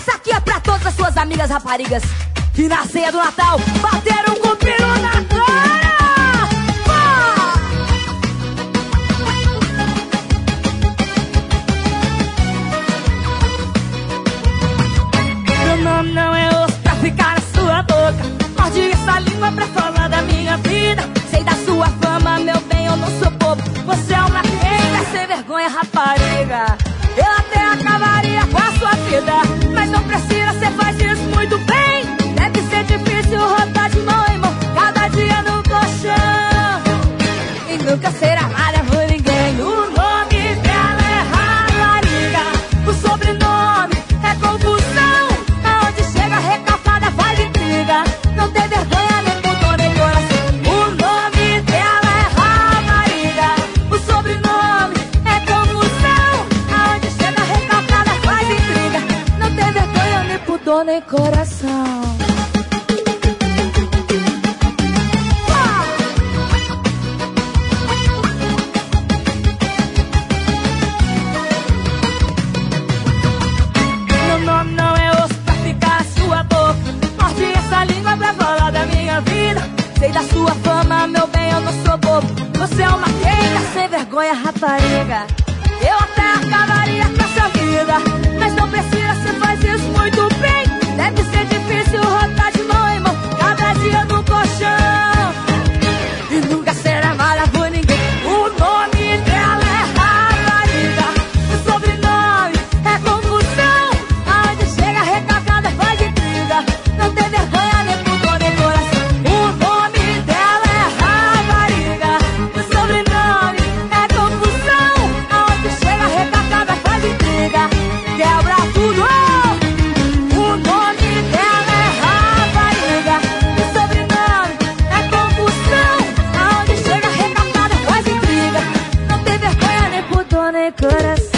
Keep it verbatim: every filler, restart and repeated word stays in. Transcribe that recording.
Essa aqui é pra todas as suas amigas raparigas que na ceia do Natal bateram com o peru na cara. Meu nome não é osso pra ficar na sua boca. Morde essa língua pra falar da minha vida. Sei da sua fama, meu bem, eu não sou bobo. Você é uma queima, sem vergonha, rapariga. Eu até acabaria com a sua vida, mas não precisa, você faz isso muito bem. Deve ser difícil rodar de mão em mão, cada dia no colchão, e nunca ser amada por ninguém. O nome dela é rapariga, o sobrenome é confusão. Aonde chega recalcada faz intriga, não tem vergonha nem pudor nem coração. O nome dela é rapariga, o sobrenome é confusão. Aonde chega recalcada faz intriga, não tem vergonha nem pudor nem coração. Meu nome não é osso pra ficar na sua boca. Morde essa língua pra falar da minha vida. Sei da sua fama, meu bem, eu não sou bobo. Você é uma queima, sem vergonha, rapariga. Eu até acabaria com essa vida, mas não precisa, você faz isso muito bem. Deve ser difícil rodar de mão em mão, cada dia no colchão, e nunca ser amada por ninguém. O nome dela é rapariga, o sobrenome é confusão. Aonde chega recalcada faz intriga, não tem vergonha nem pudor nem coração. O nome dela é rapariga, o sobrenome é confusão. Aonde chega recalcada faz intriga, quebra tudo. O nome dela é rapariga, o sobrenome é confusão. Aonde chega recalcada faz intriga, não tem vergonha nem pudor nem coração.